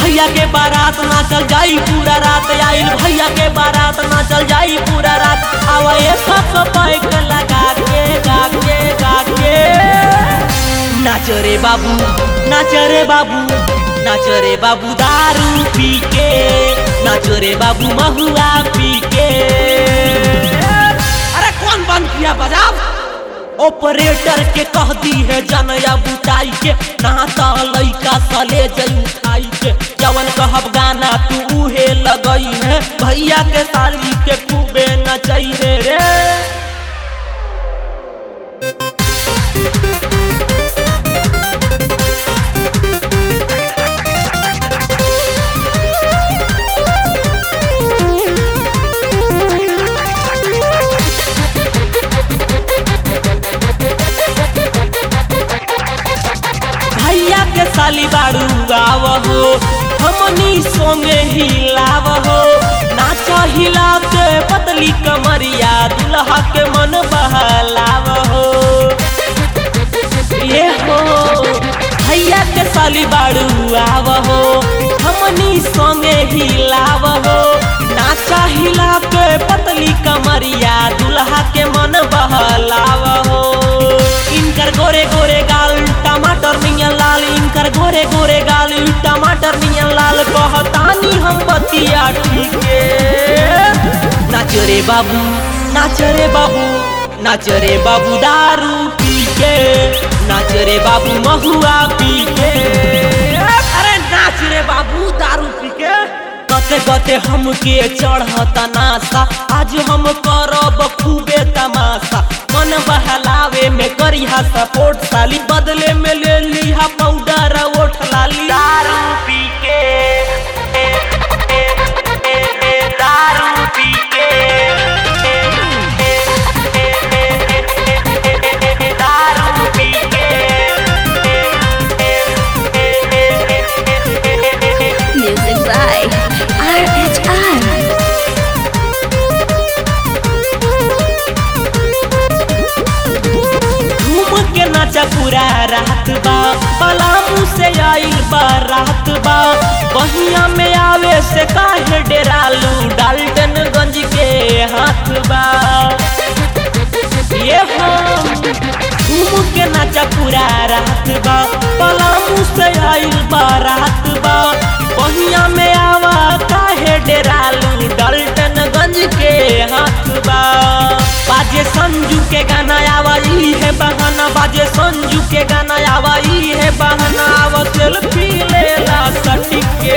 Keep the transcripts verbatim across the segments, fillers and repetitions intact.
भैया के बारात ना चल जाई पूरा रात, आइल भैया के बारात ना चल जाई पूरा रात। आवे सब पैक लगा के गा के गा के नाच रे बाबू नाच रे बाबू नाच रे बाबू दारू पी के, नाच रे बाबू महुआ पी के। अरे कौन बंद किया बजाओ? ऑपरेटर के कह दी है जनया बुटाई के, नाता लइका सले जई खाई के। जवन कहब गाना तू उहे लगई है, भैया के साली के खूबे नचई रे रे। भैया के साली बारू गाव हो, हमनी सोंगे हिलाव हो। नाच हिला के पतली कमरिया, दुल्हा के मन बहलाव हो। ये हो भैया के साली बारू आव हो, हमनी सोंगे हिलाव हो। नाच हिला के पतली कमरिया, दुल्हा के मन बहलाव हो। इनकर गोरे गोरे गाल टमाटर नियन लाल, इनकर गोरे गोरे गाल टमाटर नियन लाल। कहतानी हम बतिया ठीक नाच रे बाबू नाच रे बाबू नाच रे बाबू दारू पी के, नाच रे बाबू महुआ पी के। अरे नाच रे बाबू दारू पी के। गते गते हमके चढ़ता नासा, आज हम करब खूबे तमाशा। मन बहलावे में करिहा सपोर्ट साली, बदले में ले लिहा पाउडर ओठ लाली। दारू पी के ए, ए, ए, ए, दारू पी के ए, ए, ए, ए, ए, ए, ए, दारू पी के ए, ए, ए, ए, ए, ए, Music by R H R. के नाचा पूरा रात बा, पलामू से आइल बारात बा। बहिया में आवे से काहे डेरालू, डाल्टनगंज के हाथ बा। ये हो घूम के नाचा पूरा रात बा, पलामू से आइल बारात बा। बहिया में आवा काहे डेरालू, डाल्टनगंज के हाथ बा। बाजे संजू के गाना आवाई है बहाना, बाजे संजू के गाना आवाई है बहाना। आवा सेल्फी लेला सटी के।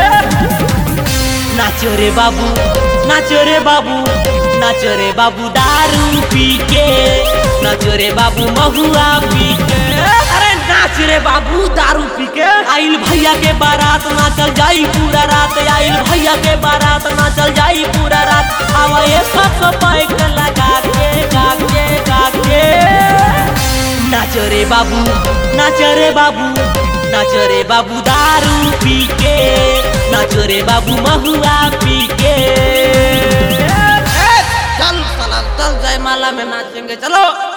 नाचो रे बाबू नाचो रे बाबू नाचो रे बाबू दारू पी के, नाचो रे बाबू महुआ पी के। अरे नाच रे बाबू दारू पी के। आइल भैया के बारात ना चल जाई पूरा रात, आइल भैया के बारात ना चल जाई पूरा रात। आवा ये सब पैक लगा के गा के गा के नाचो रे बाबू नाचो रे बाबू नाचो रे बाबू दारू पी के, नाचो रे बाबू महुआ पी के। चल साला चल जयमाला में नाचेंगे चलो।